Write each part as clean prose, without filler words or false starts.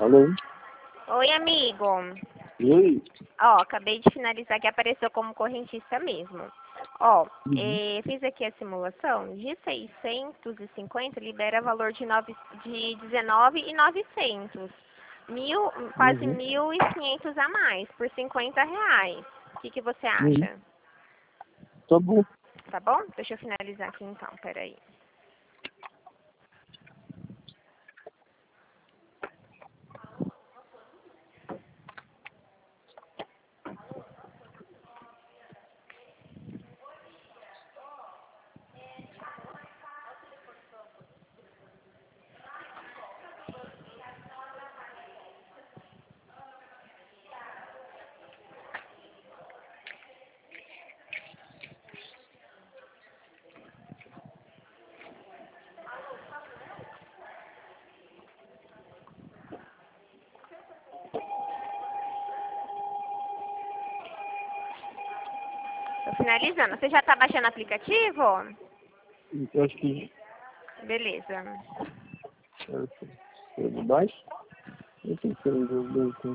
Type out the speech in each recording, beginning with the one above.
Alô? Oi, amigo. E aí? Ó, acabei de finalizar que apareceu como correntista mesmo. Ó, Uhum. fiz aqui a simulação. De 650 libera valor de 19.900. Quase Uhum. 1.500 a mais, por R$ 50. O que você Uhum. acha? Tá bom. Tá bom? Deixa eu finalizar aqui então, peraí. Tô finalizando. Você já tá baixando o aplicativo? Eu acho que Beleza. é de baixo. Eu sei que é dos dois, sim.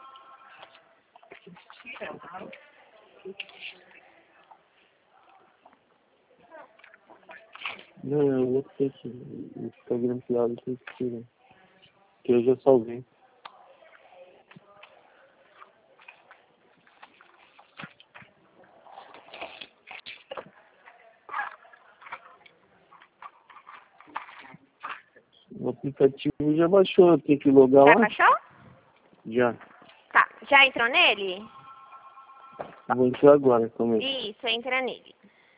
Não, é o outro peixe. O Instagram criado tem que tirar. Que eu já salvei. O aplicativo já baixou, tem que logar Já lá? baixou? Já. Tá. Já entrou nele? Vou entrar agora também. Isso, entra nele.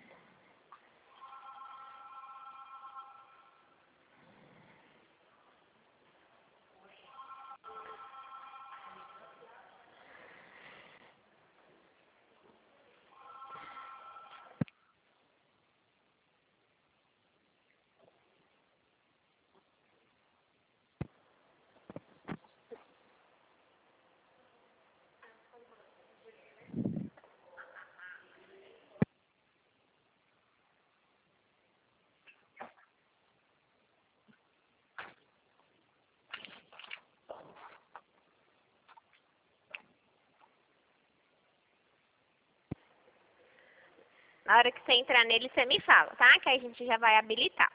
Na hora que você entrar nele, você me fala, tá? Que aí a gente já vai habilitar.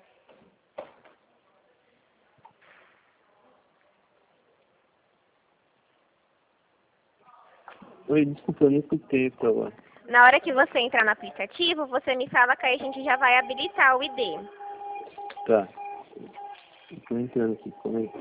Oi, desculpa, eu não escutei pra lá. Na hora que você entrar no aplicativo, você me fala que aí a gente já vai habilitar o ID. Tá. Tô entrando aqui, como é?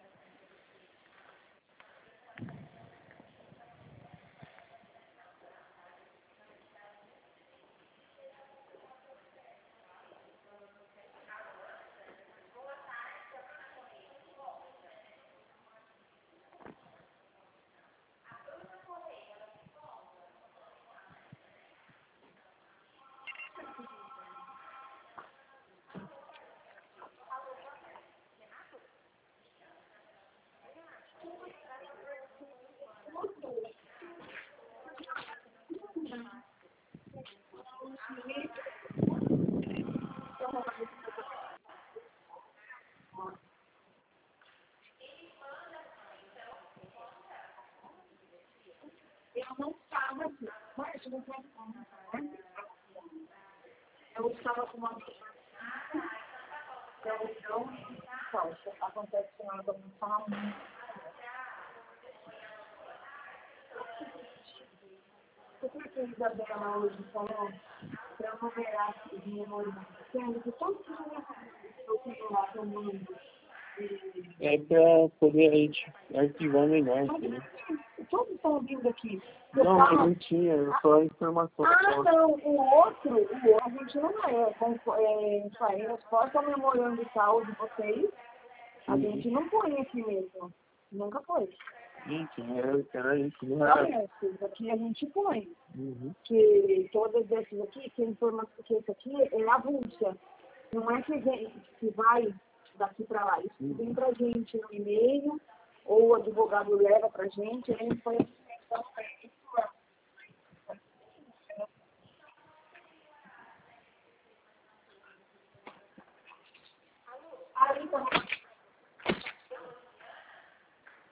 Eu estava com uma televisão falsa. Acontece que nós vamos falar muito. O que a Isabela hoje falou? Para eu numerar os memórias, sendo que todos os eu tenho lá tomando. É pra poder a gente arquivar melhor, Mas entendeu? todos estão ouvindo aqui. Não, mas não tinha, só a informação. Ah, não, o outro, a gente não isso aí, os pais estão memorando e tal de vocês, a gente não põe aqui mesmo, nunca foi. Gente, era isso, não Não era. é, esses aqui a gente põe, Uhum. que todas essas aqui, que a informação, que esse aqui é avulsa, não é que vai daqui para lá, isso vem pra gente no e-mail, ou o advogado leva pra gente, a gente põe aí, então,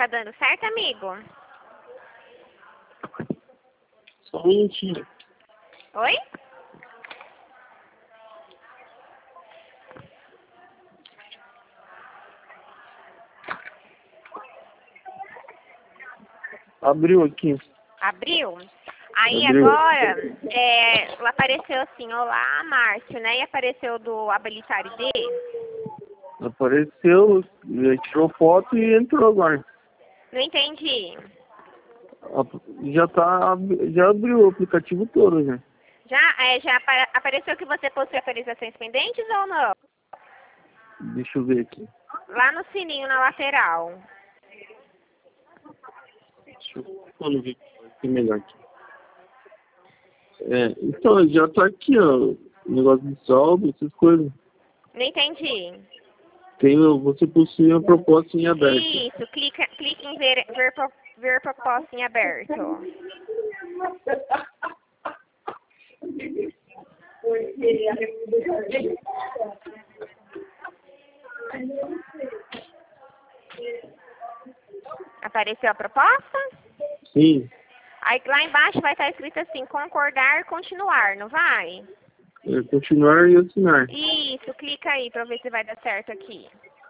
Tá dando certo, amigo? Só um minutinho. Oi? Abriu aqui. Abriu? Aí Abriu. agora, apareceu assim, olá, Márcio, né? E apareceu do habilitar ID. Apareceu, ele tirou foto e entrou agora. Não entendi. Já abriu o aplicativo todo, já. Já apareceu que você possui autorizações pendentes ou não? Deixa eu ver aqui. Lá no sininho, na lateral. Deixa eu ver aqui melhor aqui. Então, já tá aqui, ó. Negócio de saldo, essas coisas. Não entendi. Você possui uma proposta em aberto. Isso, clique em ver proposta em aberto. Apareceu a proposta? Sim. Aí lá embaixo vai estar escrito assim, concordar, continuar, não vai? Continuar e assinar. Isso, clica aí pra eu ver se vai dar certo aqui.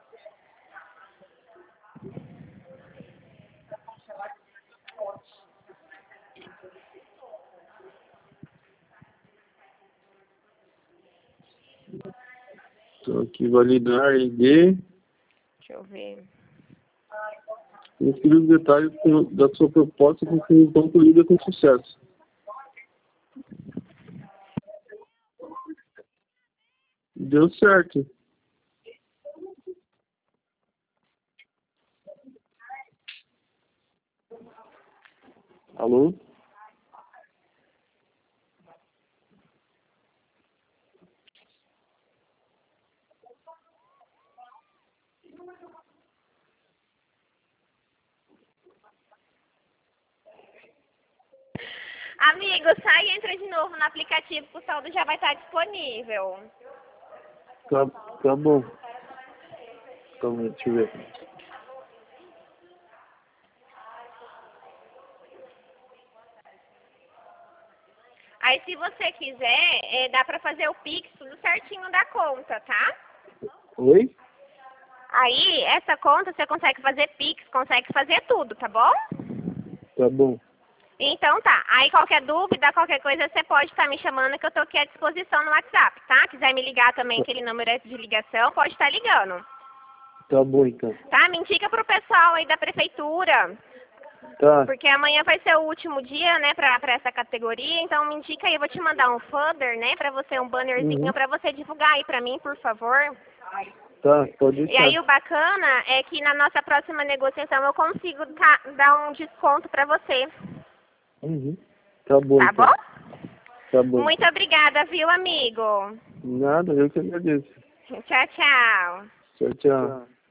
Então aqui, validar ID. Deixa eu ver. Inscreva os detalhes da sua proposta com que concluída com sucesso. Deu certo. Alô? Amigo, sai e entra de novo no aplicativo que o saldo já vai estar disponível. Tá bom. Calma aí, deixa eu ver. Aí se você quiser, dá pra fazer o Pix tudo certinho da conta, tá? Oi? Aí, essa conta você consegue fazer Pix, consegue fazer tudo, tá bom? Tá bom. Então tá. Aí qualquer dúvida, qualquer coisa, você pode estar me chamando que eu tô aqui à disposição no WhatsApp, tá? Quiser me ligar também, aquele número de ligação, pode estar ligando. Tá bom, então. Tá? Me indica pro pessoal aí da prefeitura. Tá. Porque amanhã vai ser o último dia, né, pra essa categoria. Então me indica aí, eu vou te mandar um folder, né, pra você, um bannerzinho, pra você divulgar aí pra mim, por favor. Tá, pode E deixar. aí o bacana é que na nossa próxima negociação eu consigo dar um desconto pra você. Tá bom, Tá então. bom? Tá bom. Muito obrigada, viu, amigo? Nada, eu que agradeço. Tchau, tchau. Tchau, tchau.